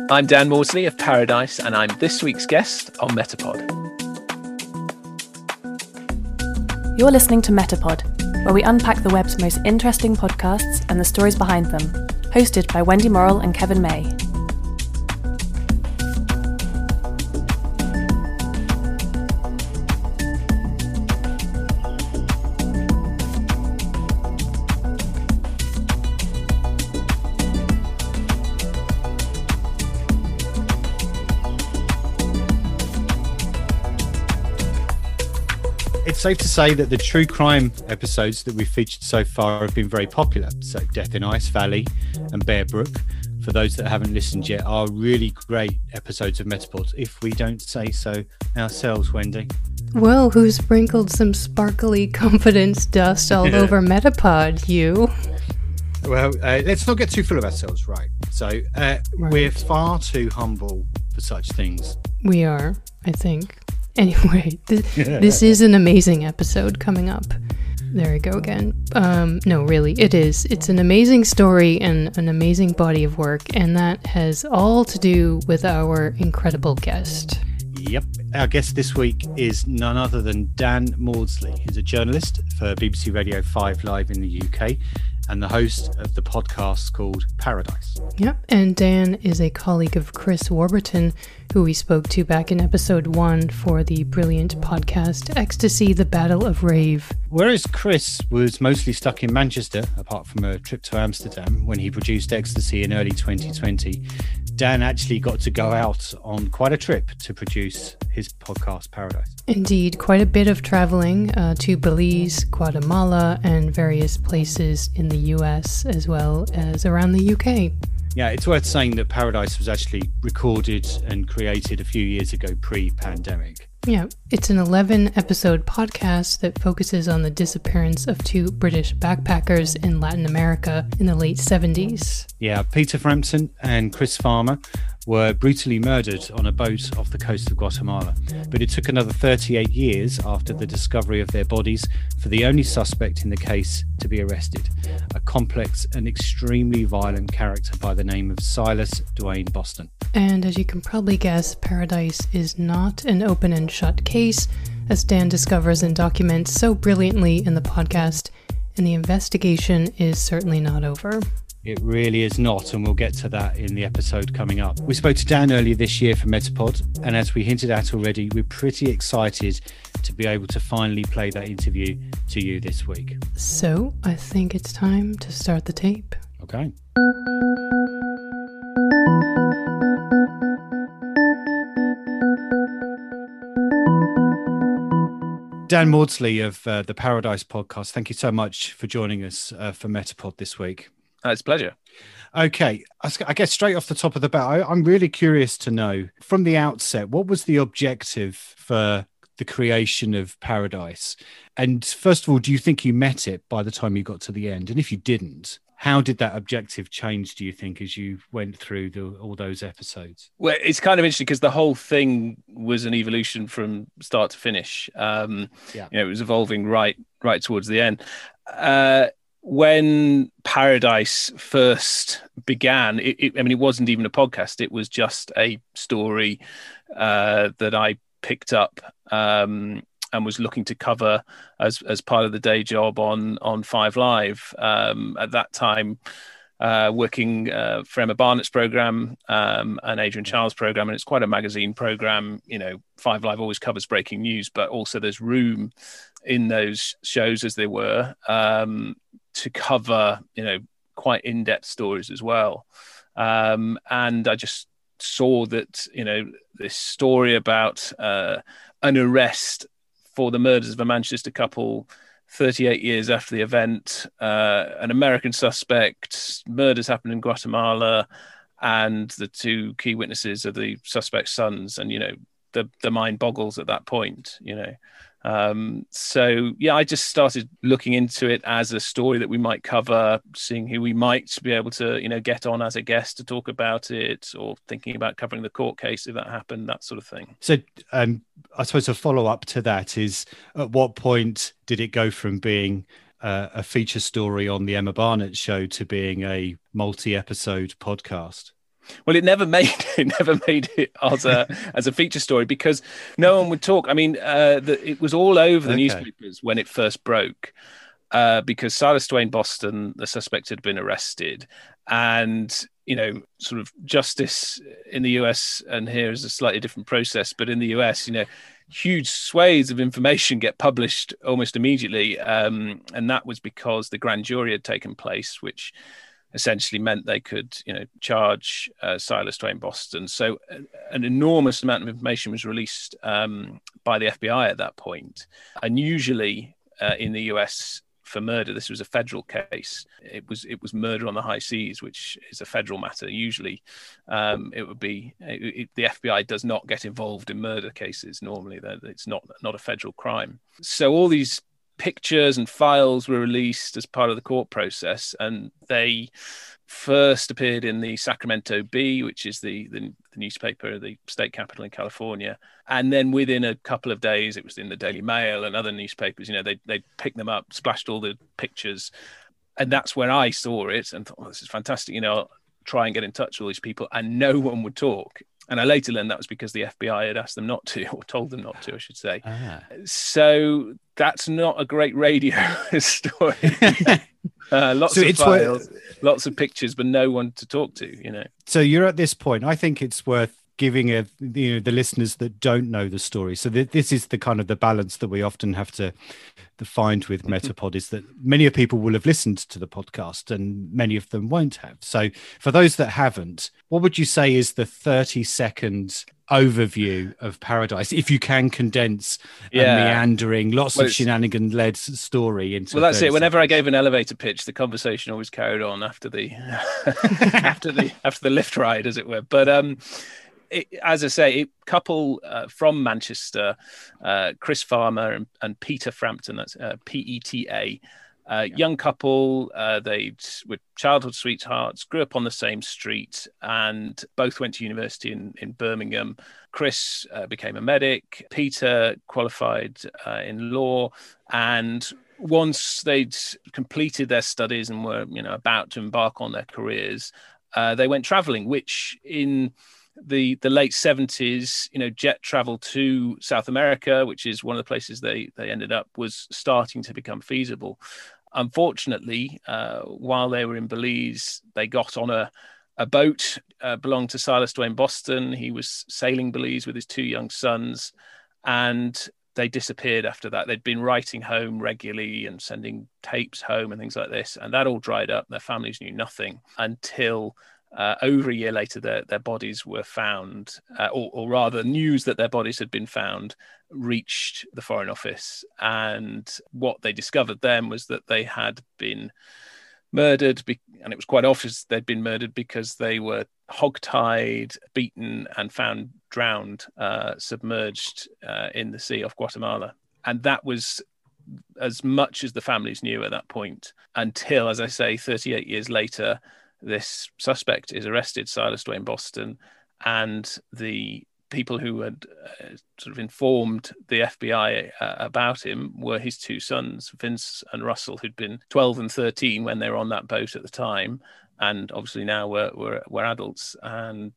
I'm Dan Maudsley of Paradise, and I'm this week's guest on Metapod. You're listening to Metapod, where we unpack the web's most interesting podcasts and the stories behind them, hosted by Wendy Morrill and Kevin May. It's safe to say that the true crime episodes that we've featured so far have been very popular. So Death in Ice Valley and Bear Brook, for those that haven't listened yet, are really great episodes of Metapod, if we don't say so ourselves, Wendy. Well, who sprinkled some sparkly confidence dust all over Metapod, you? Well, let's not get too full of ourselves, right? So we're far too humble for such things. We are, I think. Anyway, this is an amazing episode coming up. There we go again. No, really, it is. It's an amazing story and an amazing body of work, and that has all to do with our incredible guest. Yep. Our guest this week is none other than Dan Maudsley. He's a journalist for BBC Radio 5 Live in the UK and the host of the podcast called Paradise. Yep, and Dan is a colleague of Chris Warburton, who we spoke to back in episode 1 for the brilliant podcast Ecstasy, the Battle of Rave. Whereas Chris was mostly stuck in Manchester, apart from a trip to Amsterdam when he produced Ecstasy in early 2020, Dan actually got to go out on quite a trip to produce his podcast Paradise. Indeed, quite a bit of traveling to Belize, Guatemala, and various places in the US as well as around the UK. Yeah, it's worth saying that Paradise was actually recorded and created a few years ago pre-pandemic. Yeah, it's an 11-episode podcast that focuses on the disappearance of 2 British backpackers in Latin America in the late 70s. Yeah, Peter Frampton and Chris Farmer were brutally murdered on a boat off the coast of Guatemala. But it took another 38 years after the discovery of their bodies for the only suspect in the case to be arrested, a complex and extremely violent character by the name of Silas Dwayne Boston. And as you can probably guess, Paradise is not an open and shut case, as Dan discovers and documents so brilliantly in the podcast, and the investigation is certainly not over. It really is not, and we'll get to that in the episode coming up. We spoke to Dan earlier this year for Metapod, and as we hinted at already, we're pretty excited to be able to finally play that interview to you this week. So I think it's time to start the tape. Okay. Dan Maudsley of the Paradise podcast, thank you so much for joining us for Metapod this week. It's a pleasure. Okay, I guess straight off the top of the bat, I'm really curious to know, from the outset, what was the objective for the creation of Paradise? And first of all, do you think you met it by the time you got to the end? And if you didn't, how did that objective change, do you think, as you went through all those episodes? Well, it's kind of interesting because the whole thing was an evolution from start to finish. It was evolving right towards the end. When Paradise first began, it wasn't even a podcast. It was just a story that I picked up and was looking to cover as part of the day job on 5 Live. At that time, working for Emma Barnett's program and Adrian Charles' program, and it's quite a magazine program. 5 Live always covers breaking news, but also there's room in those shows, as they were, to cover, quite in-depth stories as well. And I just saw that, this story about an arrest for the murders of a Manchester couple 38 years after the event, an American suspect, murders happened in Guatemala, and the 2 key witnesses are the suspect's sons. And, the mind boggles at that point, I just started looking into it as a story that we might cover, seeing who we might be able to, get on as a guest to talk about it, or thinking about covering the court case if that happened, that sort of thing. So I suppose a follow-up to that is, at what point did it go from being a feature story on the Emma Barnett show to being a multi-episode podcast? Well, it never made it as a feature story because no one would talk. I mean, it was all over the newspapers when it first broke because Silas Dwayne Boston, the suspect, had been arrested, and sort of justice in the US and here is a slightly different process, but in the US, huge swathes of information get published almost immediately, and that was because the grand jury had taken place, which essentially meant they could, charge Silas Dwayne Boston. So an enormous amount of information was released by the FBI at that point. And usually in the US for murder, this was a federal case. It was murder on the high seas, which is a federal matter. Usually it would be the FBI does not get involved in murder cases. Normally it's not a federal crime. So all these pictures and files were released as part of the court process, and they first appeared in the Sacramento Bee, which is the newspaper, the state capital in California, and then within a couple of days it was in the Daily Mail and other newspapers. They picked them up, splashed all the pictures, and that's where I saw it and thought, this is fantastic. I'll try and get in touch with all these people, and no one would talk. And I later learned that was because the FBI had asked them not to, or told them not to, I should say. So that's not a great radio story. Lots of files, lots of pictures, but no one to talk to, So you're at this point. I think it's worth giving the listeners that don't know the story. So this is the kind of the balance that we often have to find with Metapod, is that many people will have listened to the podcast and many of them won't have. So for those that haven't, what would you say is the 30-second overview of Paradise, if you can condense a meandering, lots of shenanigan-led story into? Well, that's it. Whenever I gave an elevator pitch, the conversation always carried on after the after the lift ride, as it were. But as I say, a couple from Manchester, Chris Farmer and Peter Frampton, that's P-E-T-A, young couple, they were childhood sweethearts, grew up on the same street, and both went to university in Birmingham. Chris became a medic. Peter qualified in law, and once they'd completed their studies and were about to embark on their careers, they went traveling, which in the late 70s, jet travel to South America, which is one of the places they ended up, was starting to become feasible. Unfortunately, while they were in Belize, they got on a boat belonged to Silas Dwayne Boston. He was sailing Belize with his two young sons, and they disappeared after that. They'd been writing home regularly and sending tapes home and things like this, and that all dried up. Their families knew nothing until over a year later, their bodies were found, or rather, news that their bodies had been found reached the Foreign Office. And what they discovered then was that they had been murdered, and it was quite obvious they'd been murdered because they were hogtied, beaten, and found drowned, submerged in the sea off Guatemala. And that was as much as the families knew at that point, until, as I say, 38 years later, this suspect is arrested, Silas Dwayne Boston, and the people who had sort of informed the FBI about him were his two sons, Vince and Russell, who'd been 12 and 13 when they were on that boat at the time, and obviously now were adults. And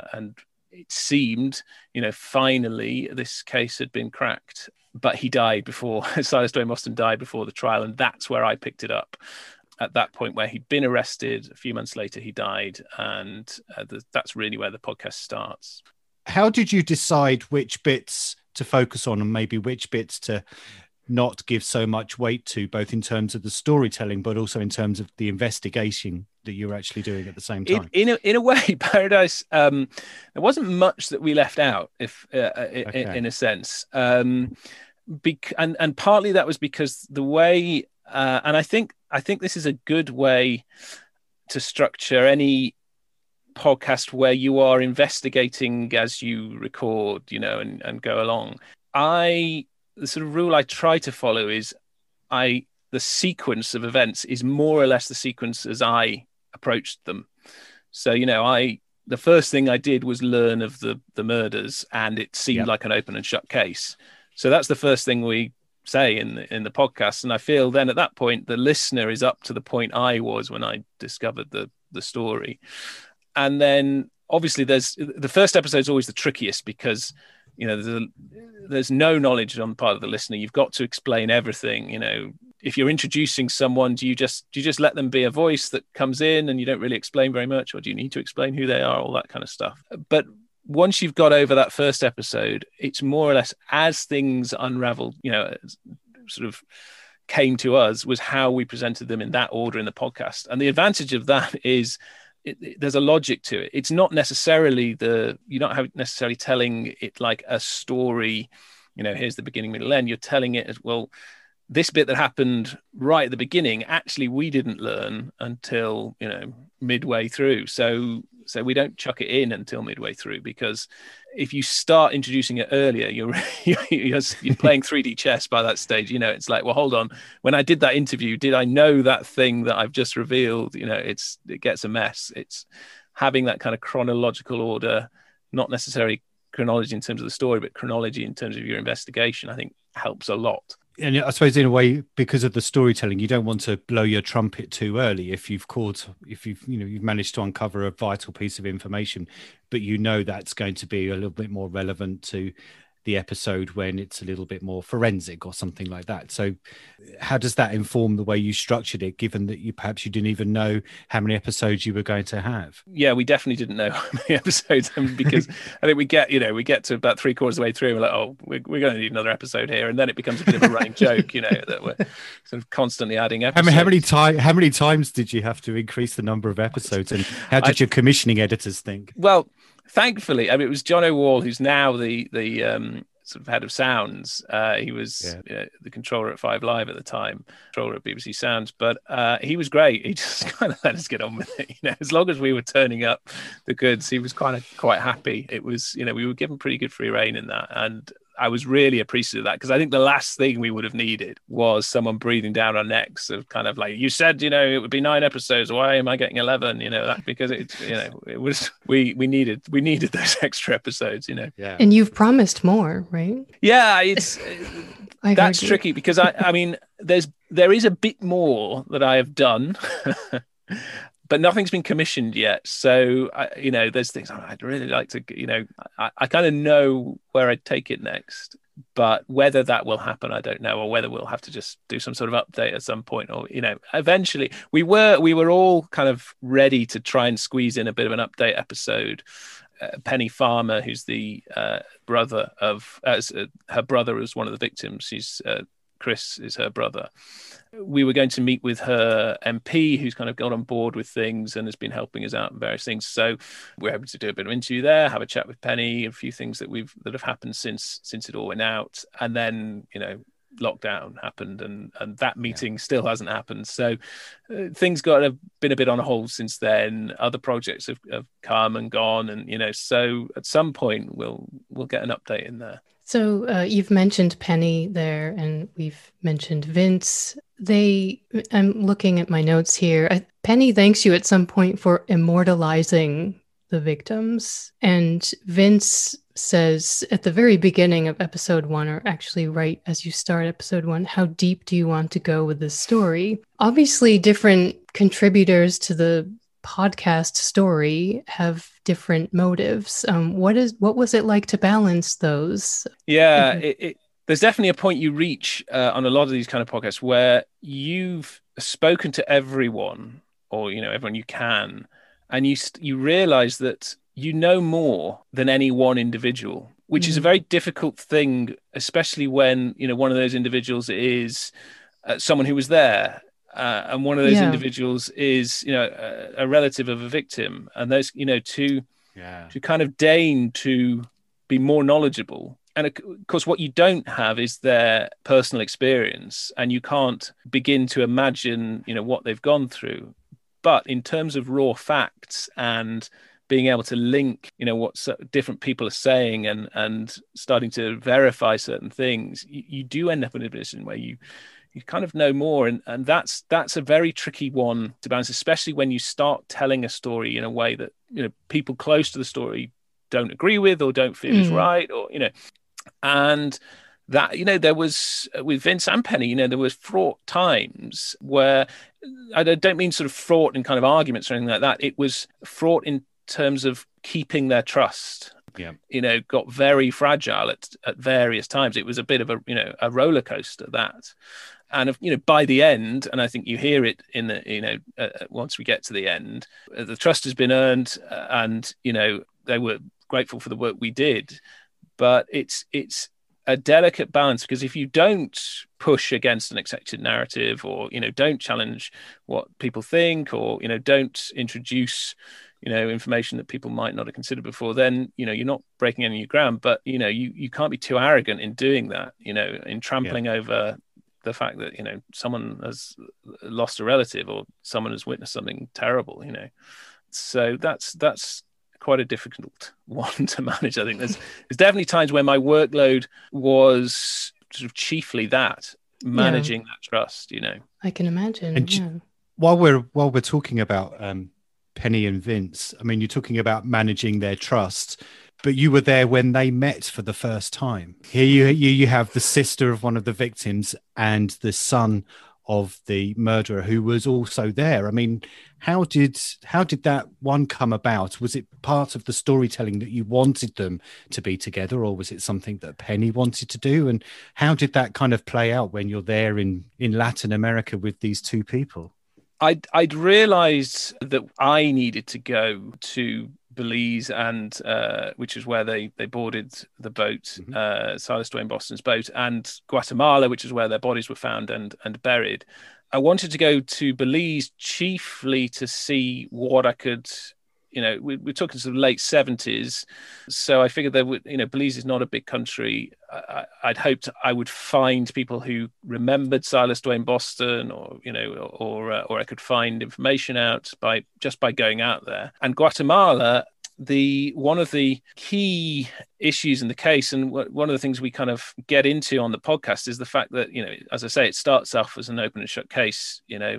it seemed, finally this case had been cracked. But he died before, Silas Dwayne Boston died before the trial, and that's where I picked it up. At that point, where he'd been arrested, a few months later he died, and that's really where the podcast starts. How did you decide which bits to focus on and maybe which bits to not give so much weight to, both in terms of the storytelling but also in terms of the investigation that you were actually doing at the same time? In a way, Paradise, there wasn't much that we left out, in a sense, and partly that was because the way, and I think this is a good way to structure any podcast where you are investigating as you record, and go along. The sort of rule I try to follow is the sequence of events is more or less the sequence as I approached them. So, the first thing I did was learn of the murders, and it seemed like an open and shut case. So that's the first thing we say in the podcast. And I feel then at that point, the listener is up to the point I was when I discovered the story. And then obviously the first episode is always the trickiest because, you know, there's no knowledge on the part of the listener. You've got to explain everything. You know, if you're introducing someone, do you just let them be a voice that comes in and you don't really explain very much, or do you need to explain who they are, all that kind of stuff? But once you've got over that first episode, it's more or less as things unraveled, you know, sort of came to us, was how we presented them in that order in the podcast. And the advantage of that is there's a logic to it. It's not necessarily you're not necessarily telling it like a story, you know, here's the beginning, middle, end. You're telling it as, well, this bit that happened right at the beginning, actually we didn't learn until, you know, midway through. So we don't chuck it in until midway through, because if you start introducing it earlier, you're playing 3D chess by that stage. You know, it's like, well, hold on, when I did that interview, did I know that thing that I've just revealed? You know, it gets a mess. It's having that kind of chronological order, not necessarily chronology in terms of the story, but chronology in terms of your investigation, I think helps a lot. And I suppose in a way, because of the storytelling, you don't want to blow your trumpet too early if you've managed to uncover a vital piece of information, but you know that's going to be a little bit more relevant to the episode when it's a little bit more forensic or something like that. So how does that inform the way you structured it, given that you didn't even know how many episodes you were going to have? Yeah, we definitely didn't know how many episodes, because I think we get to about 3/4 of the way through, we're like, oh, we're going to need another episode here, and then it becomes a bit of a running joke, you know, that we're sort of constantly adding episodes. How many times did you have to increase the number of episodes, and how did your commissioning editors think? Well, thankfully, I mean, it was John O'Wall, who's now the sort of head of sounds. He was the controller at 5 Live at the time, controller at BBC Sounds, but he was great. He just kind of let us get on with it. You know, as long as we were turning up the goods, he was kind of quite happy. It was, you know, we were given pretty good free rein in that, and I was really appreciative of that, because I think the last thing we would have needed was someone breathing down our necks of kind of like, you said, you know, it would be 9 episodes. Why am I getting 11? You know, that because it's, you know, it was, we needed those extra episodes, you know. Yeah. And you've promised more, right? Yeah, that's tricky, because I mean, there is a bit more that I have done, but nothing's been commissioned yet. So, you know, there's things I'd really like to, you know, I kind of know where I'd take it next, but whether that will happen, I don't know, or whether we'll have to just do some sort of update at some point, or, you know, eventually we were all kind of ready to try and squeeze in a bit of an update episode. Penny Farmer, who's the brother of, her brother was one of the victims. Chris is her brother. We were going to meet with her MP, who's kind of got on board with things and has been helping us out in various things. So we're able to do a bit of interview there, have a chat with Penny, a few things that have happened since it all went out. And then, you know, lockdown happened, and that meeting still hasn't happened. So things have been a bit on hold since then. Other projects have come and gone, and, you know, so at some point we'll get an update in there. So you've mentioned Penny there, and we've mentioned Vince. I'm looking at my notes here. Penny thanks you at some point for immortalizing the victims. And Vince says at the very beginning of episode 1, or actually right as you start episode 1, how deep do you want to go with this story? Obviously, different contributors to the podcast story have different motives. What was it like to balance those? Yeah, there's definitely a point you reach on a lot of these kind of podcasts where you've spoken to everyone, or, you know, everyone you can, and you realize that you know more than any one individual, which is a very difficult thing, especially when, you know, one of those individuals is someone who was there. And one of those individuals is, you know, a relative of a victim, and those, you know, to kind of deign to be more knowledgeable. And of course, what you don't have is their personal experience, and you can't begin to imagine, you know, what they've gone through. But in terms of raw facts and being able to link, you know, what different people are saying and starting to verify certain things, you do end up in a position where you kind of know more, and that's a very tricky one to balance, especially when you start telling a story in a way that, you know, people close to the story don't agree with or don't feel is right, or, you know, and that, you know, there was with Vince and Penny, you know, there was fraught times where I don't mean sort of fraught in kind of arguments or anything like that. It was fraught in terms of keeping their trust, Yeah. Got very fragile at various times. It was a bit of a roller coaster, that. And by the end, and I think you hear it in the once we get to the end, the trust has been earned, and they were grateful for the work we did. But it's a delicate balance, because if you don't push against an accepted narrative, or don't challenge what people think, or don't introduce information that people might not have considered before, then you're not breaking any new ground. But you can't be too arrogant in doing that, in trampling over the fact that someone has lost a relative, or someone has witnessed something terrible. So that's quite a difficult one to manage. I think there's definitely times where my workload was sort of chiefly that, managing that trust. I can imagine. And while we're talking about Penny and Vince, I mean, you're talking about managing their trust, but you were there when they met for the first time. Here you have the sister of one of the victims and the son of the murderer who was also there. I mean, how did that one come about? Was it part of the storytelling that you wanted them to be together, or was it something that Penny wanted to do? And how did that kind of play out when you're there in Latin America with these two people? I'd realised that I needed to go to Belize, and which is where they boarded the boat, Silas Dwayne Boston's boat, and Guatemala, which is where their bodies were found and buried. I wanted to go to Belize chiefly to see what I could. We're talking sort of late 70s, so I figured there would, Belize is not a big country. I'd hoped I would find people who remembered Silas Dwayne Boston, or I could find information out by going out there. And Guatemala, one of the key issues in the case, and one of the things we kind of get into on the podcast, is the fact that, as I say, it starts off as an open and shut case.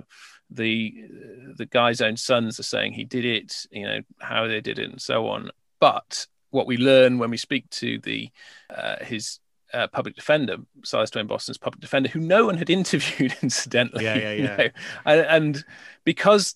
The guy's own sons are saying he did it, how they did it, and so on. But what we learn when we speak to his public defender, Silas Dwayne Boston's public defender, who no one had interviewed, incidentally. And because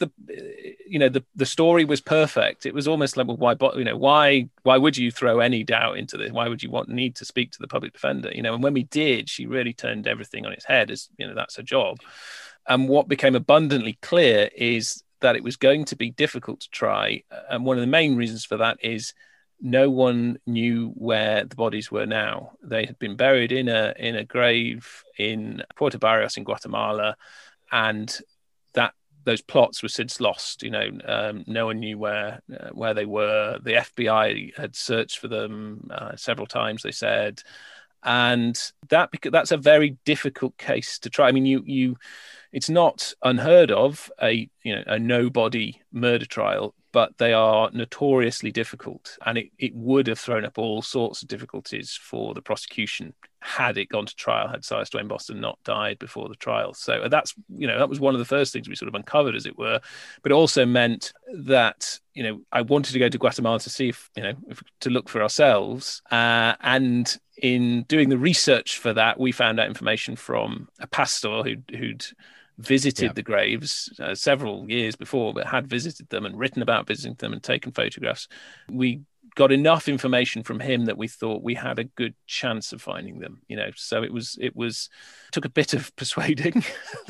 the story was perfect, it was almost like, well, why would you throw any doubt into this? Why would you need to speak to the public defender? And when we did, she really turned everything on its head, as that's her job. And what became abundantly clear is that it was going to be difficult to try. And one of the main reasons for that is no one knew where the bodies were now. They had been buried in a grave in Puerto Barrios in Guatemala, and those plots were since lost. No one knew where they were. The FBI had searched for them several times, they said. And that's a very difficult case to try. I mean, it's not unheard of, a no-body murder trial, but they are notoriously difficult, and it would have thrown up all sorts of difficulties for the prosecution had it gone to trial, had Silas Dwayne Boston not died before the trial. So that was one of the first things we sort of uncovered, as it were. But it also meant that I wanted to go to Guatemala to see if to look for ourselves, and in doing the research for that, we found out information from a pastor who'd visited the graves several years before, but had visited them and written about visiting them and taken photographs. We got enough information from him that we thought we had a good chance of finding them. So it took a bit of persuading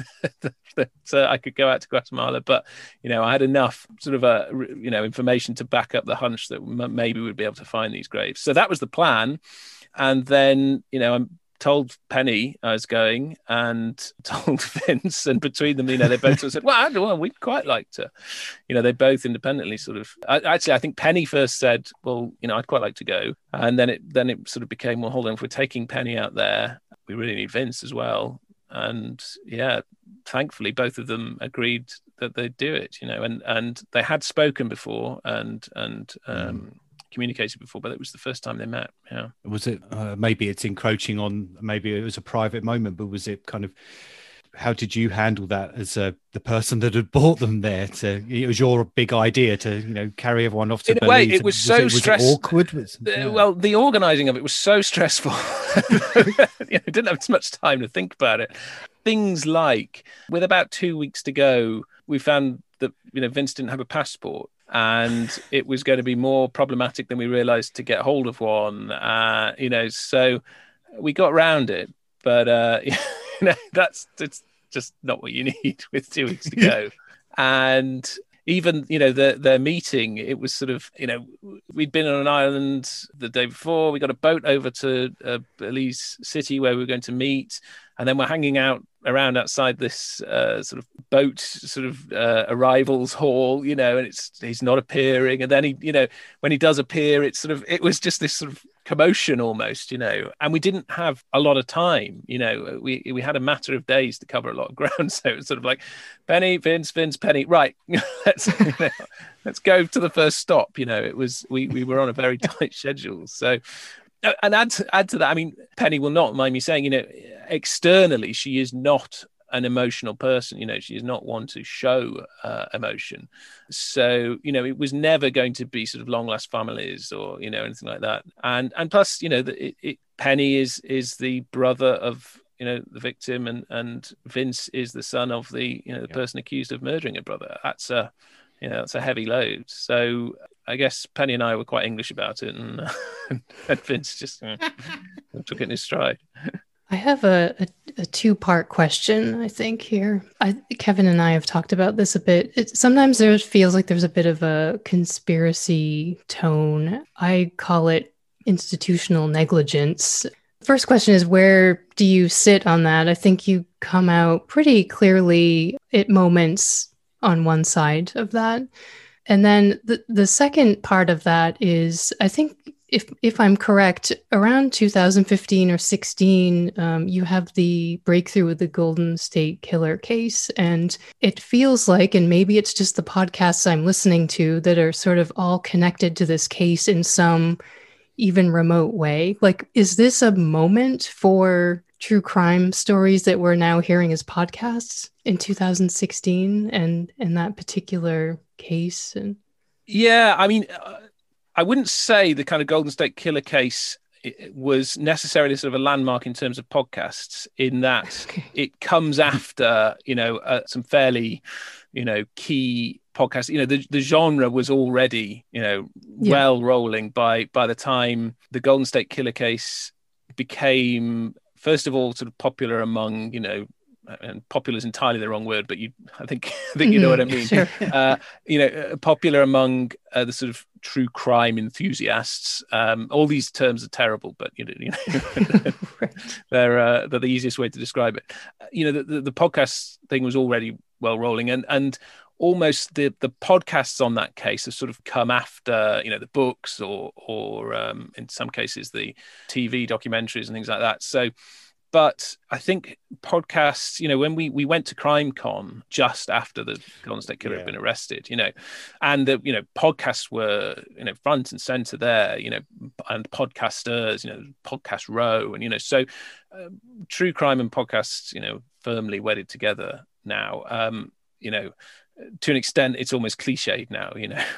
that I could go out to Guatemala, but I had enough sort of information to back up the hunch that maybe we'd be able to find these graves. So that was the plan. And then I'm told Penny I was going, and told Vince, and between them, they both sort of said, well, we'd quite like to, they both independently sort of, I think Penny first said, well, I'd quite like to go. And then it sort of became, well, hold on, if we're taking Penny out there, we really need Vince as well. And thankfully both of them agreed that they'd do it, and they had spoken before and communicated before, but it was the first time they met. Yeah. Was it maybe it's encroaching on, maybe it was a private moment, but was it kind of, how did you handle that as the person that had brought them there? It was your big idea to carry everyone off to in Belize. A way, it was so stressful. Awkward. Well, the organising of it was so stressful. I didn't have as much time to think about it. Things like, with about 2 weeks to go, we found that Vince didn't have a passport, and it was going to be more problematic than we realized to get hold of one. So we got around it, but it's just not what you need with 2 weeks to go. And even, the meeting, it was sort of, we'd been on an island the day before. We got a boat over to Belize City where we were going to meet. And then we're hanging out around outside this sort of boat arrivals hall, and he's not appearing. And then when he does appear, it was just this sort of commotion almost, and we didn't have a lot of time. We had a matter of days to cover a lot of ground. So it was sort of like, Penny, Vince, Penny, right, let's go to the first stop. It was, we were on a very tight schedule. So, and add to that, I mean, Penny will not mind me saying, externally, she is not an emotional person. She is not one to show emotion. So, it was never going to be sort of long lost families or, anything like that. And plus, Penny is the brother of, the victim, and Vince is the son of the, the person accused of murdering a brother. That's a heavy load. So I guess Penny and I were quite English about it, and Vince just took it in his stride. I have a two-part question, I think, here. Kevin and I have talked about this a bit. Sometimes there feels like there's a bit of a conspiracy tone. I call it institutional negligence. First question is, where do you sit on that? I think you come out pretty clearly at moments on one side of that. And then the second part of that is, I think, if I'm correct, around 2015 or 16, you have the breakthrough with the Golden State Killer case. And it feels like, and maybe it's just the podcasts I'm listening to that are sort of all connected to this case in some even remote way. Like, is this a moment for true crime stories that we're now hearing as podcasts in 2016 and in that particular case? And yeah, I mean, I wouldn't say the kind of Golden State Killer case was necessarily sort of a landmark in terms of podcasts, in that it comes after, some fairly, key podcasts. The genre was already, well rolling by the time the Golden State Killer case became, first of all, sort of popular among, and popular is entirely the wrong word, but I think you know what I mean. Sure. Popular among the sort of true crime enthusiasts. All these terms are terrible, but right. They're the easiest way to describe it. The podcast thing was already well rolling, and almost the podcasts on that case have sort of come after the books or in some cases the TV documentaries and things like that. So. But I think podcasts, when we went to CrimeCon just after the Golden State Killer had been arrested, and the podcasts were front and center there, and podcasters, Podcast Row, and so true crime and podcasts, firmly wedded together now. To an extent, it's almost cliched now.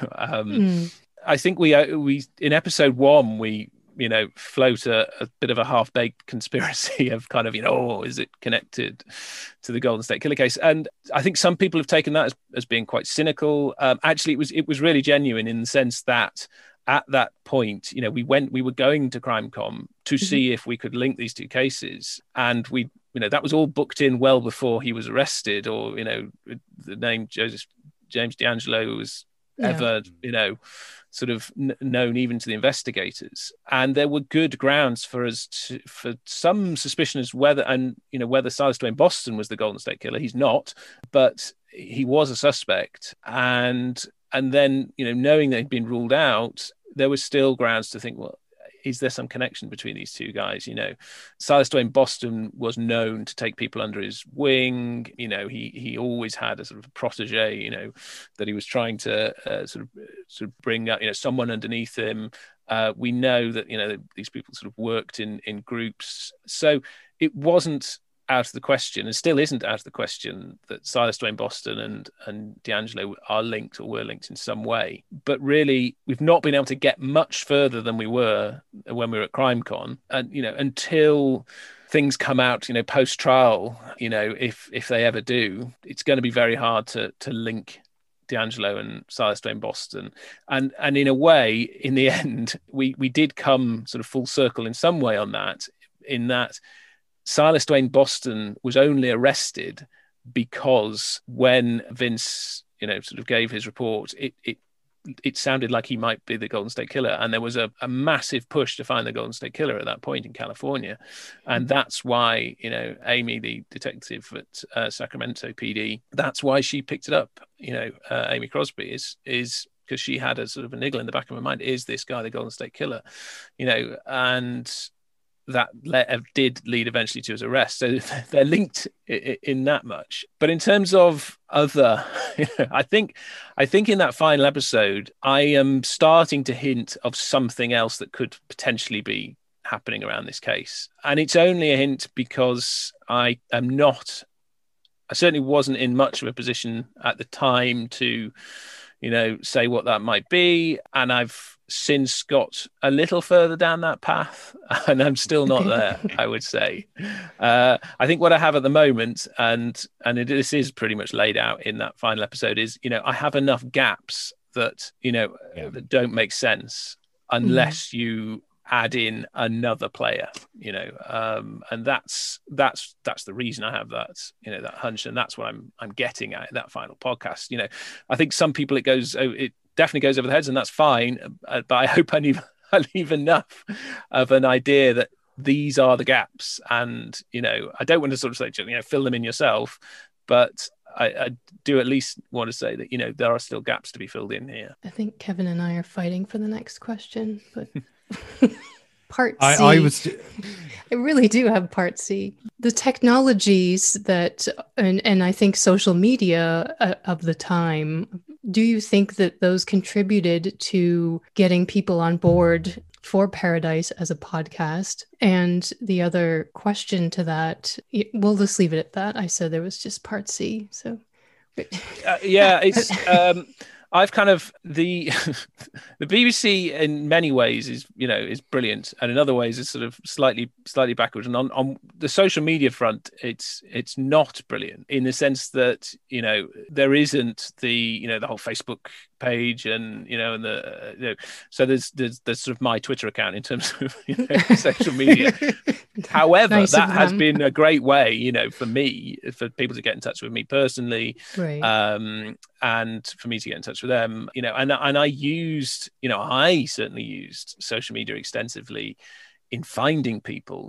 I think we in episode 1 we float a bit of a half-baked conspiracy of kind of, is it connected to the Golden State Killer case? And I think some people have taken that as being quite cynical. Actually, it was really genuine in the sense that at that point, we were going to CrimeCon to see if we could link these two cases, and that was all booked in well before he was arrested, or the name James DeAngelo was ever sort of known even to the investigators. And there were good grounds for some suspicion as whether Silas Dwayne Boston was the Golden State Killer. He's not, but he was a suspect. And then, knowing that he'd been ruled out, there was still grounds to think, well, is there some connection between these two guys? Silas Dwayne Boston was known to take people under his wing. He always had a sort of protege, that he was trying to sort of bring up, someone underneath him. We know that, these people sort of worked in groups. So it wasn't out of the question, and still isn't out of the question, that Silas Dwayne Boston and DeAngelo are linked or were linked in some way. But really, we've not been able to get much further than we were when we were at CrimeCon, and until things come out, post trial, if they ever do, it's going to be very hard to link D'Angelo and Silas Dwayne Boston. And in a way, in the end, we did come sort of full circle in some way on that, in that Silas Dwayne Boston was only arrested because when Vince, sort of gave his report, it sounded like he might be the Golden State Killer. And there was a massive push to find the Golden State Killer at that point in California. And that's why, Amy, the detective at Sacramento PD, that's why she picked it up. Amy Crosby is because she had a sort of a niggle in the back of her mind. Is this guy the Golden State Killer? And that did lead eventually to his arrest. So they're linked in that much. But in terms of other, I think in that final episode, I am starting to hint of something else that could potentially be happening around this case. And it's only a hint because I certainly wasn't in much of a position at the time to, say what that might be. And I've since got a little further down that path, and I'm still not there, I would say. I think what I have at the moment, and this is pretty much laid out in that final episode, is, I have enough gaps that, that don't make sense unless you add in another player, and that's the reason I have that, that hunch, and that's what I'm getting at that final podcast. I think some people it definitely goes over their heads, and that's fine. But I hope I leave enough of an idea that these are the gaps, and I don't want to sort of say fill them in yourself, but I do at least want to say that there are still gaps to be filled in here. I think Kevin and I are fighting for the next question, but part C. I really do have part C. The technologies that, and I think social media of the time, do you think that those contributed to getting people on board for Paradise as a podcast? And the other question to that, we'll just leave it at that. I said there was just part C. So it's I've kind of the BBC in many ways is brilliant, and in other ways is sort of slightly backwards. And on the social media front, it's not brilliant in the sense that there isn't the the whole Facebook page and and the so there's sort of my Twitter account in terms of social media. However, nice that has been a great way for me, for people to get in touch with me personally, right. And for me to get in touch with them, and I used, I certainly used social media extensively in finding people,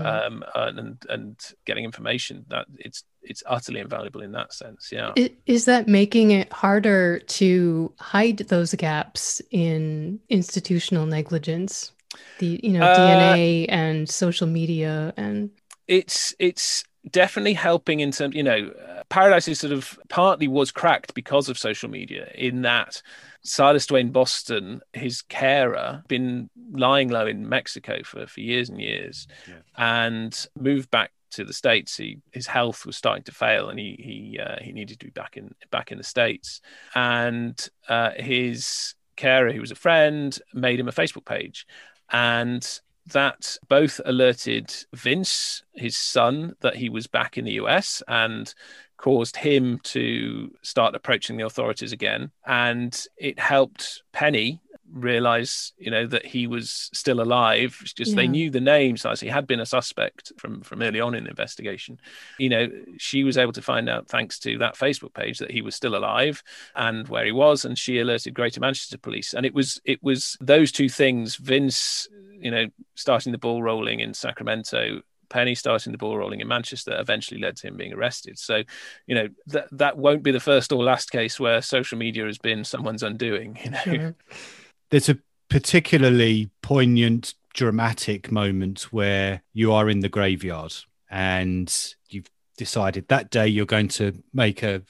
and getting information. That it's utterly invaluable in that sense. Yeah. Is that making it harder to hide those gaps in institutional negligence? The DNA and social media, and it's definitely helping in terms, Paradise is sort of partly was cracked because of social media, in that Silas Dwayne Boston, his carer, been lying low in Mexico for years and years, and moved back to the States. His health was starting to fail, and he needed to be back in the States. And his carer, who was a friend, made him a Facebook page, and that both alerted Vince, his son, that he was back in the US, and caused him to start approaching the authorities again. And it helped Penny realize, that he was still alive. It's just they knew the name, so he had been a suspect from early on in the investigation. She was able to find out, thanks to that Facebook page, that he was still alive and where he was, and she alerted Greater Manchester Police. And it was those two things, Vince, starting the ball rolling in Sacramento, Penny starting the ball rolling in Manchester, eventually led to him being arrested. So, that won't be the first or last case where social media has been someone's undoing. Sure. There's a particularly poignant, dramatic moment where you are in the graveyard and you've decided that day you're going to make a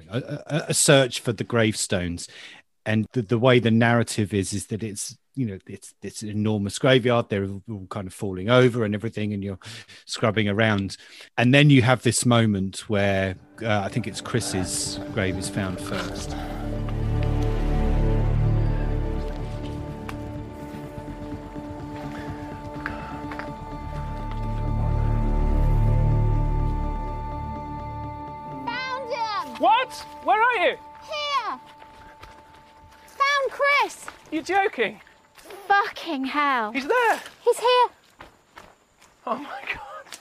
search for the gravestones. And the way the narrative is that it's an enormous graveyard. They're all kind of falling over and everything, and you're scrubbing around. And then you have this moment where I think it's Chris's grave is found first. Found him! What? Where are you? Here! Yes! You're joking? Fucking hell. He's there! He's here. Oh my God.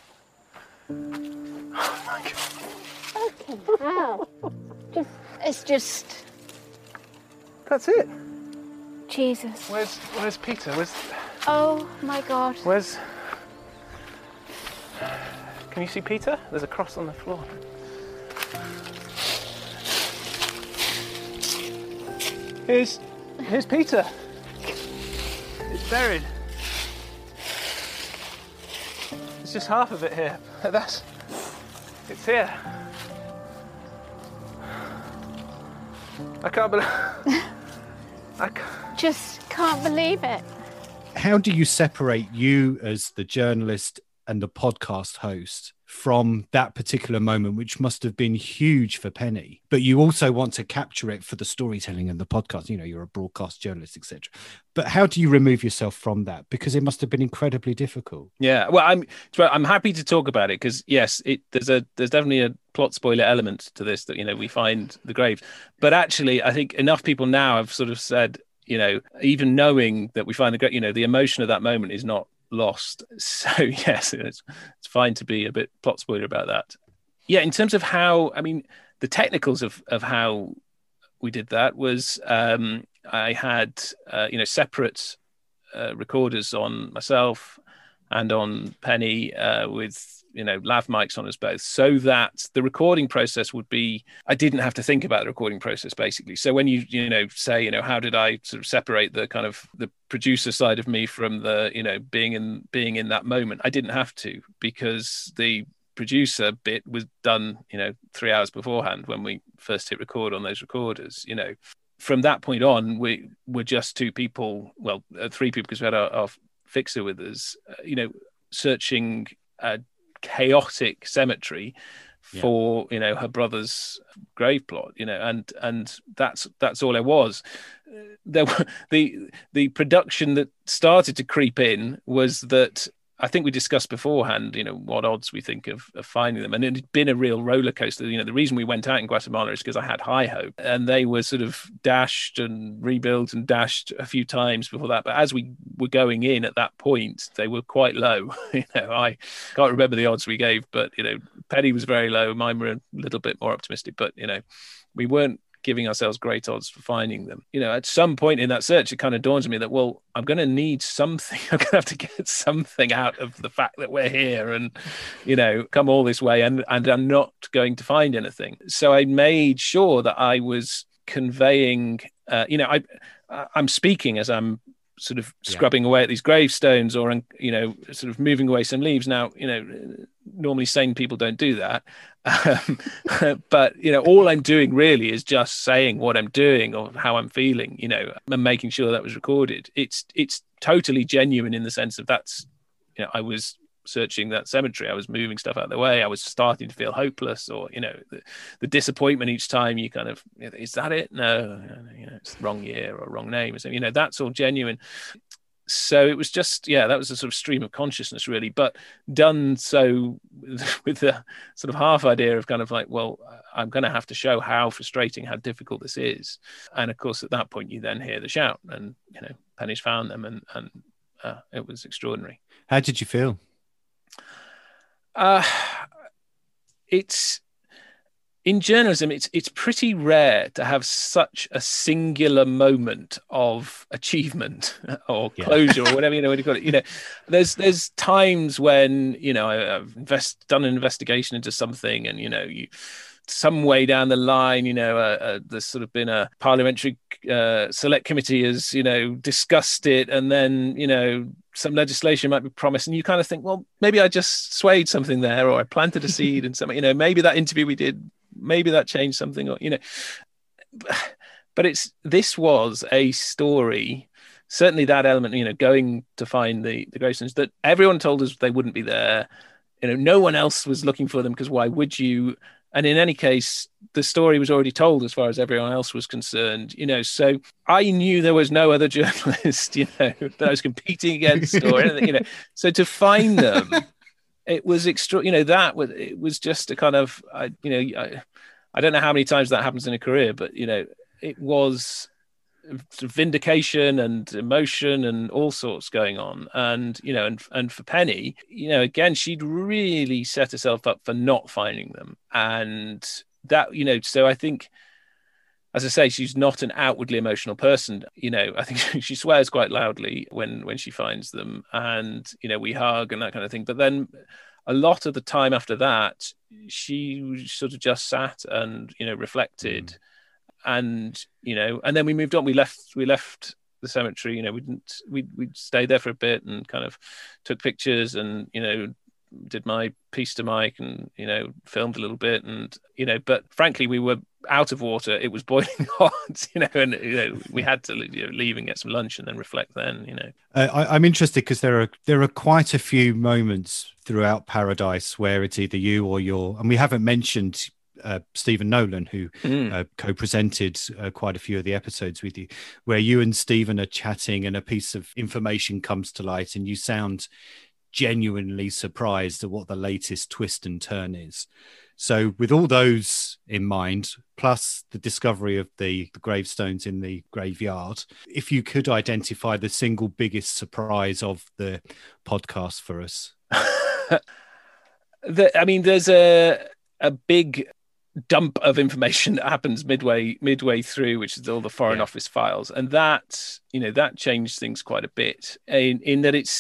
Oh my God. Fucking hell. It's just... That's it. Jesus. Where's Peter? Oh my God. Can you see Peter? There's a cross on the floor. Here's Peter. It's buried. It's just half of it here. It's here. I can't believe. Just can't believe it. How do you separate you as the journalist and the podcast host from that particular moment, which must have been huge for Penny, but you also want to capture it for the storytelling and the podcast? You know, you're a broadcast journalist, etc. But how do you remove yourself from that? Because it must have been incredibly difficult. Yeah, well, I'm happy to talk about it because yes, there's definitely a plot spoiler element to this that, you know, we find the grave, but actually I think enough people now have sort of said, you know, even knowing that we find the grave, you know, the emotion of that moment is not lost. So yes, it's fine to be a bit plot spoiler about that. Yeah, in terms of how, I mean, the technicals of how we did that was I had separate recorders on myself and on Penny with, you know, lav mics on us both, so that the recording process would be, I didn't have to think about the recording process basically. So when you know, say, you know, how did I sort of separate the kind of the producer side of me from the, you know, being in that moment, I didn't have to, because the producer bit was done, you know, 3 hours beforehand when we first hit record on those recorders. You know, from that point on, we were just two people, well, three people, because we had our fixer with us, you know, searching a chaotic cemetery for, you know, her brother's grave plot, you know, and that's all it was. There were the production that started to creep in was that I think we discussed beforehand, you know, what odds we think of finding them. And it had been a real roller coaster. You know, the reason we went out in Guatemala is because I had high hope, and they were sort of dashed and rebuilt and dashed a few times before that. But as we were going in at that point, they were quite low. You know, I can't remember the odds we gave, but, you know, Penny was very low. Mine were a little bit more optimistic, but, you know, we weren't giving ourselves great odds for finding them. You know, at some point in that search, it kind of dawns on me that, well, I'm going to need something. I'm going to have to get something out of the fact that we're here and, you know, come all this way and I'm not going to find anything. So I made sure that I was conveying, you know, I'm speaking as I'm sort of scrubbing away at these gravestones or, you know, sort of moving away some leaves. Now, you know, normally sane people don't do that. But, you know, all I'm doing really is just saying what I'm doing or how I'm feeling, you know, and making sure that was recorded. It's totally genuine in the sense of that's, you know, I was searching that cemetery. I was moving stuff out of the way. I was starting to feel hopeless, or, you know, the disappointment each time you kind of, is that it? No, you know, it's the wrong year or wrong name. So, you know, that's all genuine. So it was just, that was a sort of stream of consciousness really, but done so with the sort of half idea of kind of like, well, I'm going to have to show how frustrating, how difficult this is. And of course, at that point, you then hear the shout and, you know, Penny's found them and it was extraordinary. How did you feel? It's in journalism, it's pretty rare to have such a singular moment of achievement or closure or whatever, you know, what you call it. You know, there's times when, you know, I've done an investigation into something, and, you know, some way down the line, you know, there's sort of been a parliamentary select committee has, you know, discussed it, and then, you know, some legislation might be promised, and you kind of think, well, maybe I just swayed something there, or I planted a seed and something, you know, maybe that interview we did, maybe that changed something, or, you know, but this was a story, certainly that element, you know, going to find the gravestones that everyone told us they wouldn't be there, you know, no one else was looking for them, because why would you? And in any case, the story was already told as far as everyone else was concerned, you know. So I knew there was no other journalist, you know, that I was competing against or anything, you know. So to find them, it was extra, you know, it was just a kind of, I don't know how many times that happens in a career, but, you know, it was vindication and emotion and all sorts going on. And, and for Penny, again, she'd really set herself up for not finding them. And that, so I think, as I say, she's not an outwardly emotional person. I think she swears quite loudly when she finds them, and, we hug and that kind of thing. But then a lot of the time after that, she sort of just sat and, reflected. And and then we moved on. We left the cemetery. We stayed there for a bit and kind of took pictures and did my piece to Mike and filmed a little bit and but frankly we were out of water. It was boiling hot, and we had to leave and get some lunch and then reflect. Then I'm interested because there are quite a few moments throughout Paradise where it's either you or and we haven't mentioned Stephen Nolan, who co-presented quite a few of the episodes with you, where you and Stephen are chatting and a piece of information comes to light and you sound genuinely surprised at what the latest twist and turn is. So with all those in mind, plus the discovery of the gravestones in the graveyard, if you could identify the single biggest surprise of the podcast for us. There's a big dump of information that happens midway through, which is all the Foreign Office files, and that that changed things quite a bit in that it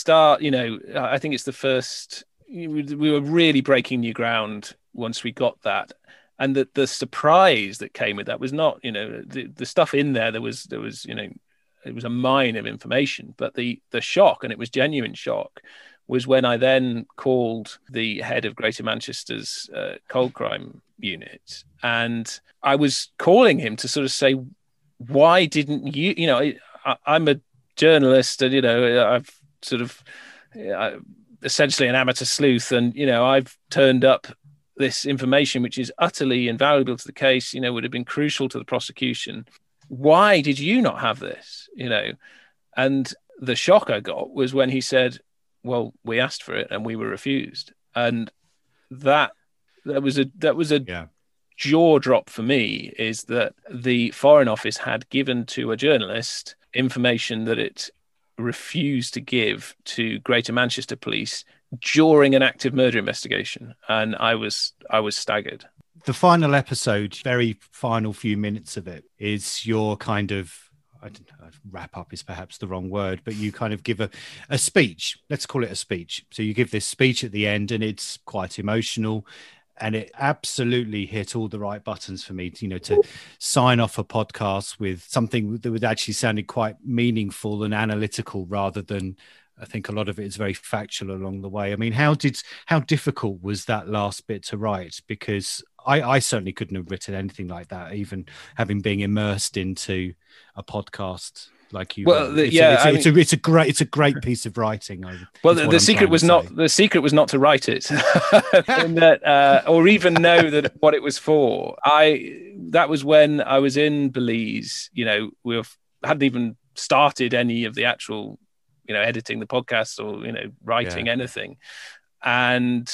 I think it's the first, we were really breaking new ground once we got that, and that the surprise that came with that was not the stuff in there was it was a mine of information, but the shock, and it was genuine shock, was when I then called the head of Greater Manchester's coal crime unit, and I was calling him to sort of say, why didn't you, I'm a journalist and, I've sort of essentially an amateur sleuth, and, I've turned up this information, which is utterly invaluable to the case, would have been crucial to the prosecution. Why did you not have this? And the shock I got was when he said, well, we asked for it and we were refused. And that was a jaw drop for me, is that the Foreign Office had given to a journalist information that it refused to give to Greater Manchester Police during an active murder investigation. And I was staggered. The final episode, very final few minutes of it, is your kind of, I don't know, wrap up is perhaps the wrong word, but you kind of give a speech. Let's call it a speech. So you give this speech at the end, and it's quite emotional, and it absolutely hit all the right buttons for me, to sign off a podcast with something that would actually sounded quite meaningful and analytical, rather than, I think a lot of it is very factual along the way. I mean, how difficult was that last bit to write? Because I certainly couldn't have written anything like that, even having been immersed into a podcast like you. Well, it's a great piece of writing. The secret was not to write it, and that, or even know that what it was for. That was when I was in Belize. We hadn't even started any of the actual, editing the podcast or writing anything, and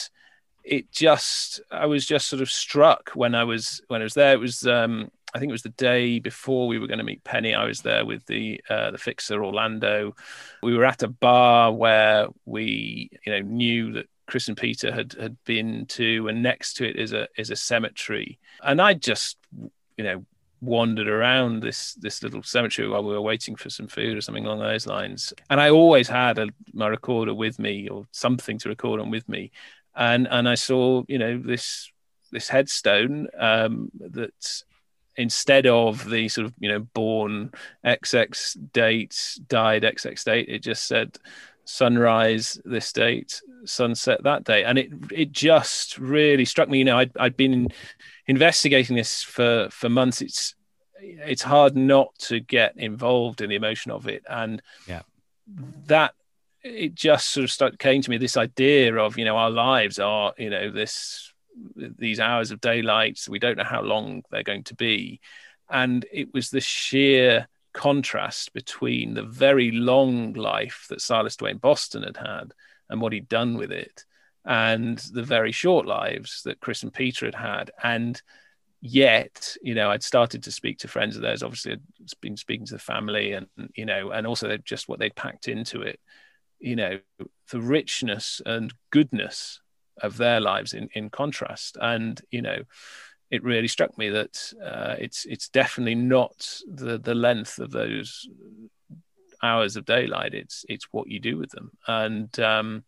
I was just sort of struck when I was there. It was I think it was the day before we were going to meet Penny. I was there with the fixer Orlando. We were at a bar where we knew that Chris and Peter had been to, and next to it is a cemetery. And I just wandered around this little cemetery while we were waiting for some food or something along those lines. And I always had my recorder with me, or something to record on with me. And I saw, this headstone that, instead of the sort of, born XX date, died XX date, it just said sunrise this date, sunset that day. And it just really struck me. I'd been investigating this for months. It's hard not to get involved in the emotion of it. And that, it just sort of came to me, this idea of, our lives are, these hours of daylight. So we don't know how long they're going to be. And it was the sheer contrast between the very long life that Silas Dwayne Boston had and what he'd done with it, and the very short lives that Chris and Peter had. And yet, I'd started to speak to friends of theirs. Obviously, I'd been speaking to the family, and and also just what they'd packed into it. The richness and goodness of their lives in contrast, and it really struck me that it's definitely not the length of those hours of daylight. It's what you do with them, and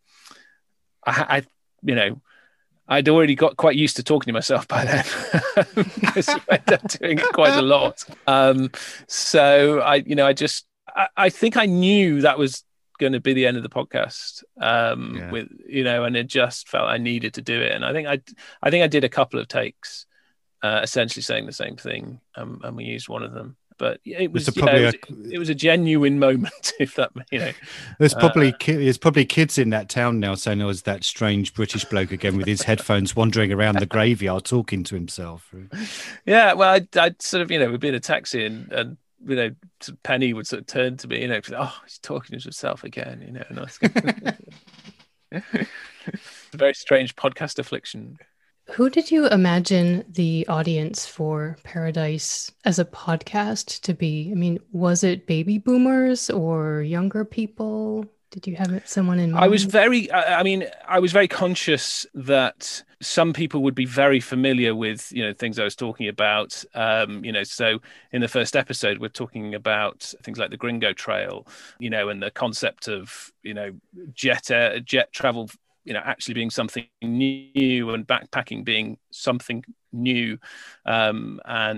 I I'd already got quite used to talking to myself by then because you end up doing it quite a lot. So I think I knew that was going to be the end of the podcast. With and it just felt I needed to do it, and I think I did a couple of takes, essentially saying the same thing, and we used one of them. But it was it was a genuine moment. If that there's probably kids in that town now saying, "Oh, is that strange British bloke again with his headphones wandering around the graveyard talking to himself?" Yeah, well, I'd sort of we'd be in a taxi and Penny would sort of turn to me, oh, he's talking to himself again, and I was a very strange podcast affliction. Who did you imagine the audience for Paradise as a podcast to be? I mean, was it baby boomers or younger people? Did you have someone in mind? I was very conscious that some people would be very familiar with, things I was talking about. So in the first episode, we're talking about things like the Gringo Trail, and the concept of, jet travel, actually being something new, and backpacking being something new, and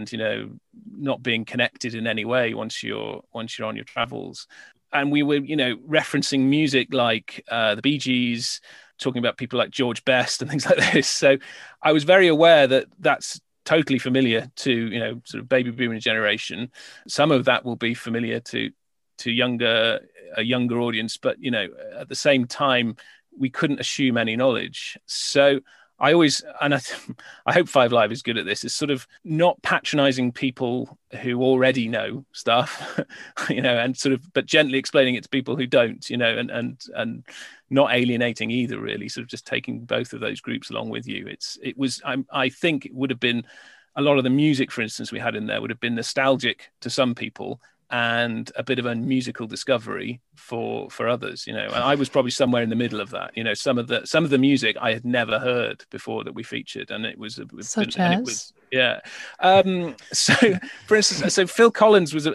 not being connected in any way once you're on your travels. And we were referencing music like the Bee Gees, talking about people like George Best and things like this. So I was very aware that that's totally familiar to sort of baby boomer generation. Some of that will be familiar to a younger audience, but at the same time, we couldn't assume any knowledge. So I always, and I hope Five Live is good at this, is sort of not patronizing people who already know stuff, and sort of, but gently explaining it to people who don't, and not alienating either, really, sort of just taking both of those groups along with you. I think it would have been, a lot of the music, for instance, we had in there would have been nostalgic to some people, and a bit of a musical discovery for others, and I was probably somewhere in the middle of that. Some of the music I had never heard before that we featured, and it was so for instance, Phil Collins was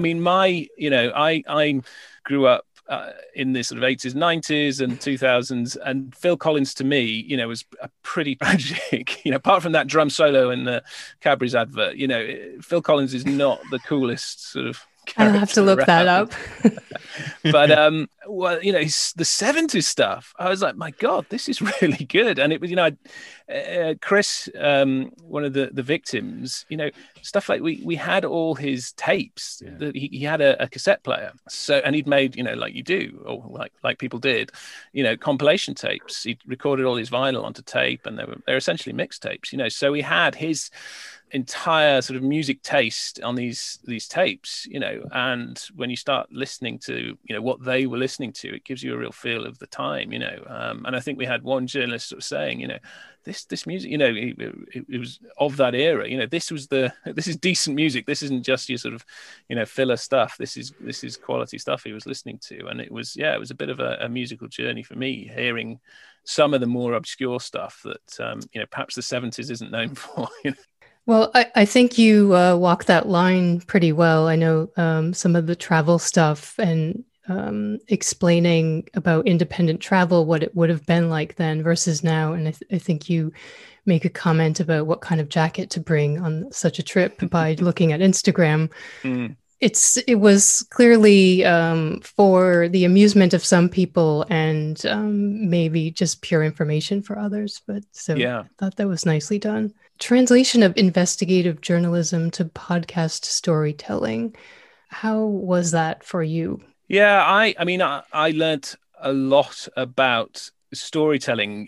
I grew up in the sort of 80s, 90s and 2000s, and Phil Collins to me was a pretty tragic, apart from that drum solo in the Cadbury's advert, Phil Collins is not the coolest sort of I'll have to look that up. But the 70s stuff, I was like, my God, this is really good. And it was, Chris, one of the victims, stuff like we had all his tapes. Yeah. He had a cassette player, and he'd made, like you do, or like people did, compilation tapes. He recorded all his vinyl onto tape, and they're essentially mixtapes. So he had his entire sort of music taste on these tapes, and when you start listening to what they were listening to, it gives you a real feel of the time, and I think we had one journalist sort of saying, this music, it was of that era, this is decent music, this isn't just your sort of filler stuff, this is quality stuff he was listening to. And it was a bit of a musical journey for me, hearing some of the more obscure stuff that perhaps the 70s isn't known for. Well, I think you walk that line pretty well. I know some of the travel stuff and explaining about independent travel, what it would have been like then versus now. And I think you make a comment about what kind of jacket to bring on such a trip by looking at Instagram. Mm. It was clearly for the amusement of some people and maybe just pure information for others. But I thought that was nicely done. Translation of investigative journalism to podcast storytelling. How was that for you? Yeah, I learned a lot about storytelling,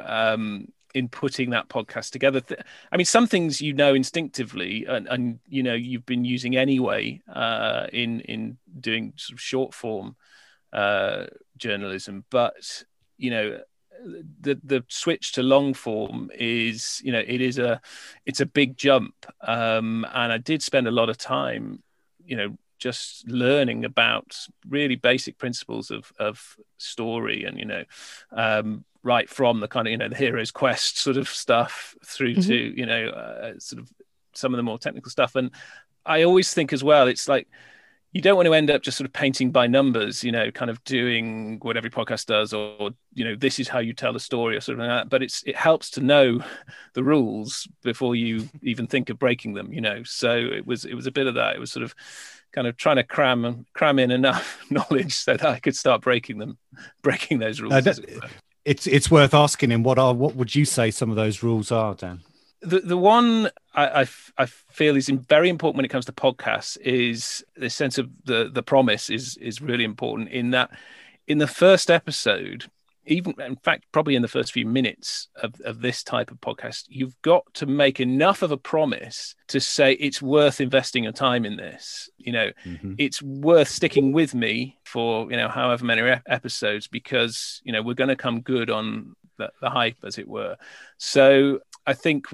in putting that podcast together. Some things instinctively and you've been using anyway in doing sort of short form journalism, but the switch to long form is, it's a big jump, and I did spend a lot of time, just learning about really basic principles of story, and right from the kind of the hero's quest sort of stuff through to sort of some of the more technical stuff. And I always think as well, it's like, you don't want to end up just sort of painting by numbers, kind of doing what every podcast does, or this is how you tell a story or something like that. But it helps to know the rules before you even think of breaking them, So it was a bit of that. It was sort of kind of trying to cram in enough knowledge so that I could start breaking those rules. It's worth asking him what would you say some of those rules are, Dan? The one I feel is very important when it comes to podcasts is the sense of the promise is really important, in that in the first episode, even in fact probably in the first few minutes of this type of podcast, you've got to make enough of a promise to say it's worth investing your time in this. It's worth sticking with me for however many episodes, because we're going to come good on the hype, as it were. So I think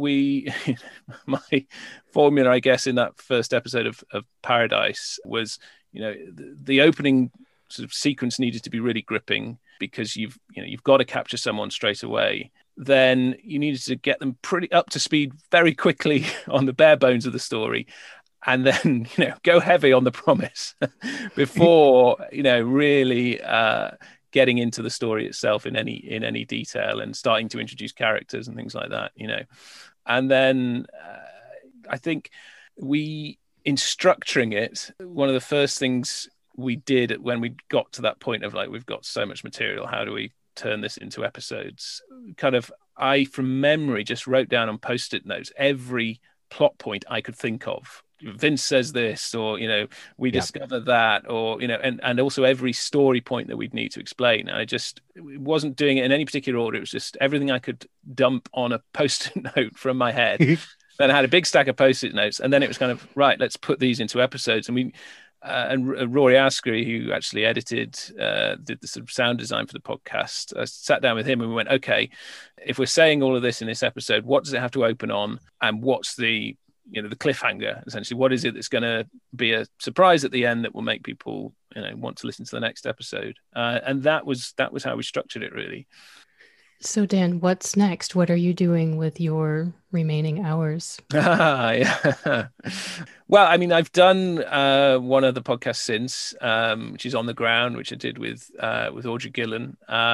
my formula, I guess, in that first episode of Paradise was, the opening sort of sequence needed to be really gripping, because you've got to capture someone straight away. Then you needed to get them pretty up to speed very quickly on the bare bones of the story, and then go heavy on the promise before really getting into the story itself in any detail, and starting to introduce characters and things like that, And then I think in structuring it, one of the first things we did when we got to that point of like, we've got so much material, how do we turn this into episodes? I from memory just wrote down on Post-it notes every plot point I could think of. Vince says this, or we discover that, or and also every story point that we'd need to explain. And I just wasn't doing it in any particular order. It was just everything I could dump on a Post-it note from my head. Then I had a big stack of Post-it notes, and then it was kind of, right, let's put these into episodes. And Rory Askery, who actually did the sort of sound design for the podcast, I sat down with him and we went, okay, if we're saying all of this in this episode, what does it have to open on, and what's the cliffhanger, essentially? What is it that's going to be a surprise at the end that will make people want to listen to the next episode? And that was how we structured it, really. So Dan, what's next? What are you doing with your remaining hours? Yeah. Well, I mean, I've done one of the podcasts since, which is On the Ground, which I did with Audrey Gillen.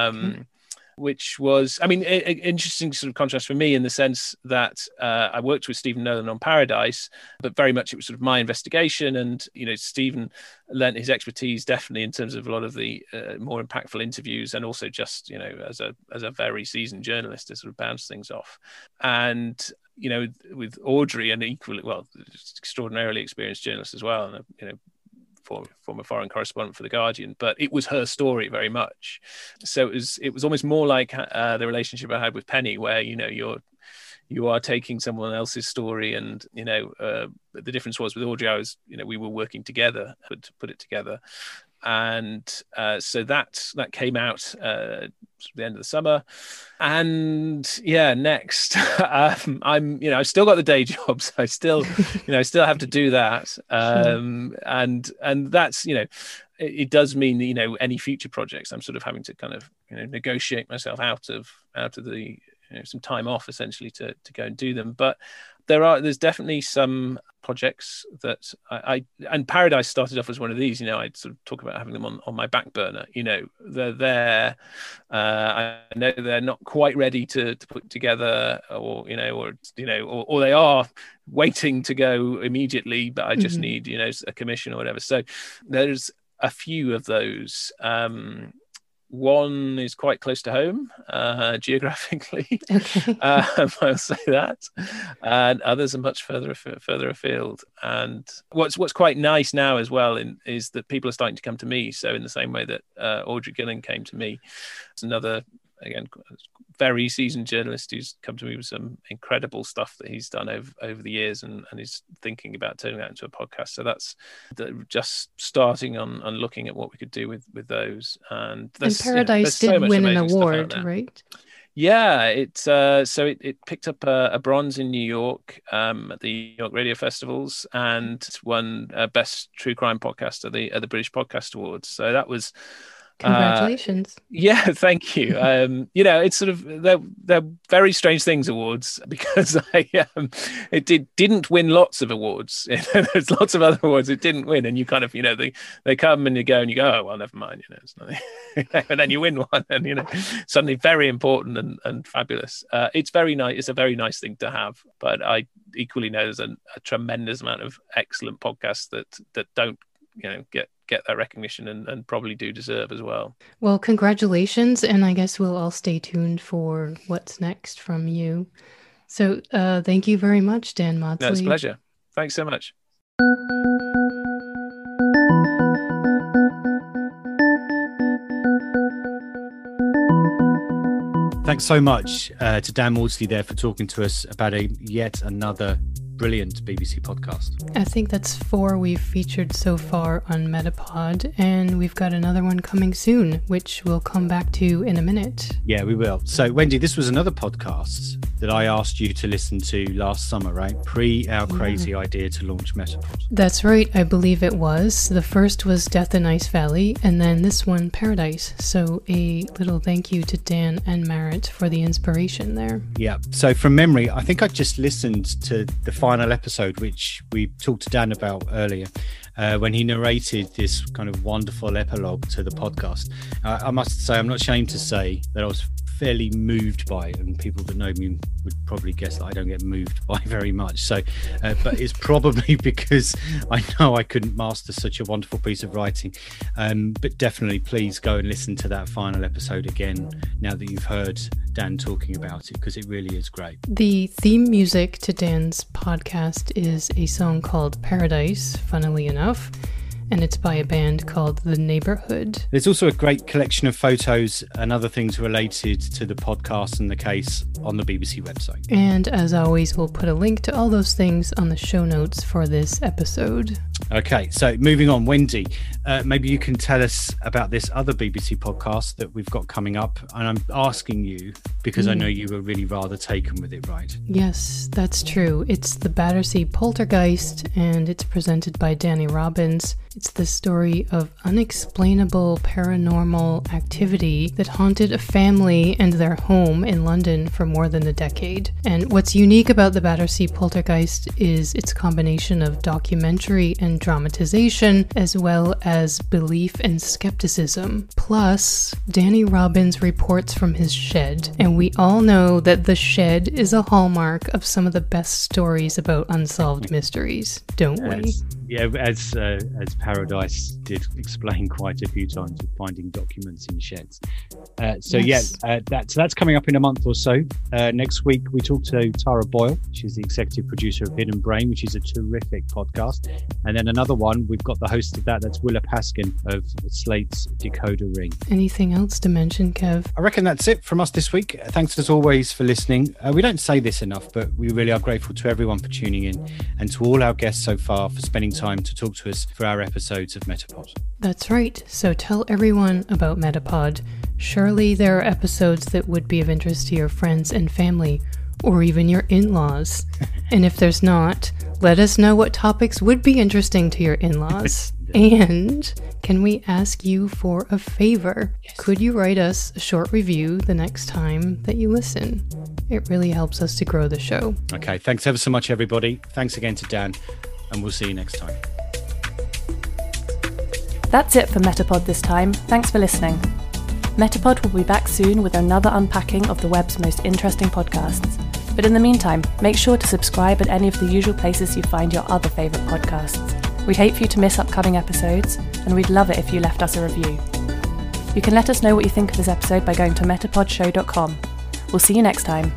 Which was, I mean, an interesting sort of contrast for me, in the sense that I worked with Stephen Nolan on Paradise, but very much it was sort of my investigation, and Stephen lent his expertise definitely in terms of a lot of the more impactful interviews, and also just as a very seasoned journalist to sort of bounce things off. And with Audrey, and equally, well, extraordinarily experienced journalist as well, and former foreign correspondent for The Guardian, but it was her story very much. So it was almost more like the relationship I had with Penny, where you are taking someone else's story, and the difference was with Audrey, we were working together to put it together. And so that came out at the end of the summer. And yeah, next I've still got the day job, so I still have to do that. And that's it does mean that, any future projects, I'm sort of having to kind of negotiate myself out of the some time off, essentially, to go and do them. But there's definitely some projects that and Paradise started off as one of these. I'd sort of talk about having them on my back burner. They're there. I know they're not quite ready to put together, or they are waiting to go immediately, but I just need a commission or whatever. So there's a few of those. One is quite close to home geographically. Okay. I'll say that, and others are much further afield. And what's quite nice now as well is that people are starting to come to me. So in the same way that Audrey Gillen came to me, it's another again, very seasoned journalist who's come to me with some incredible stuff that he's done over the years, and is thinking about turning that into a podcast. So that's just starting on looking at what we could do with those. And Paradise did win an award, right? Yeah, it picked up a bronze in New York at the New York Radio Festivals, and won Best True Crime Podcast at the British Podcast Awards. So that was congratulations. Yeah, thank you. It's sort of they're very strange things, awards, because it didn't win lots of awards. There's lots of other awards it didn't win, and you kind of they come and you go oh well, never mind, it's nothing. And then you win one, and suddenly very important and fabulous. It's very nice. It's a very nice thing to have, but I equally know there's a tremendous amount of excellent podcasts that don't get that recognition and probably do deserve as well. Well, congratulations, and I guess we'll all stay tuned for what's next from you. So thank you very much, Dan Maudsley. It's a pleasure. Thanks so much. Thanks so much to Dan Maudsley there for talking to us about yet another brilliant BBC podcast. I think that's 4 we've featured so far on Metapod, and we've got another one coming soon, which we'll come back to in a minute. Yeah, we will. So, Wendy, this was another podcast that I asked you to listen to last summer, right? Pre our crazy idea to launch Metapod. That's right. I believe it was. The first was Death in Ice Valley, and then this one, Paradise. So a little thank you to Dan and Merritt for the inspiration there. Yeah. So from memory, I think I just listened to the final episode, which we talked to Dan about earlier, when he narrated this kind of wonderful epilogue to the podcast. I must say, I'm not ashamed to say that I was fairly moved by it, and people that know me would probably guess that I don't get moved by very much. So, but it's probably because I know I couldn't master such a wonderful piece of writing. But definitely, please go and listen to that final episode again now that you've heard Dan talking about it, because it really is great. The theme music to Dan's podcast is a song called Paradise, funnily enough, and it's by a band called The Neighborhood. There's also a great collection of photos and other things related to the podcast and the case on the BBC website. And as always, we'll put a link to all those things on the show notes for this episode. Okay, so moving on, Wendy, maybe you can tell us about this other BBC podcast that we've got coming up. And I'm asking you because I know you were really rather taken with it, right? Yes, that's true. It's the Battersea Poltergeist, and it's presented by Danny Robbins. It's the story of unexplainable paranormal activity that haunted a family and their home in London for more than a decade. And what's unique about the Battersea Poltergeist is its combination of documentary and dramatization, as well as belief and skepticism. Plus, Danny Robbins reports from his shed, and we all know that the shed is a hallmark of some of the best stories about unsolved mysteries, don't we? Yeah, as Paradise did explain quite a few times with finding documents in sheds. That's coming up in a month or so. Next week, we talk to Tara Boyle. She's the executive producer of Hidden Brain, which is a terrific podcast. And then another one, we've got the host of that's Willa Paskin of Slate's Decoder Ring. Anything else to mention, Kev? I reckon that's it from us this week. Thanks as always for listening. We don't say this enough, but we really are grateful to everyone for tuning in, and to all our guests so far for spending time to talk to us for our episodes of Metapod. That's right. So tell everyone about Metapod. Surely there are episodes that would be of interest to your friends and family, or even your in-laws. And if there's not, let us know what topics would be interesting to your in-laws. And can we ask you for a favor? Yes. Could you write us a short review the next time that you listen? It really helps us to grow the show. Okay, thanks ever so much, everybody. Thanks again to Dan, and we'll see you next time. That's it for Metapod this time. Thanks for listening. Metapod will be back soon with another unpacking of the web's most interesting podcasts. But in the meantime, make sure to subscribe at any of the usual places you find your other favourite podcasts. We'd hate for you to miss upcoming episodes, and we'd love it if you left us a review. You can let us know what you think of this episode by going to metapodshow.com. We'll see you next time.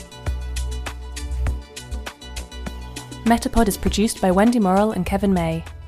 Metapod is produced by Wendy Morrill and Kevin May.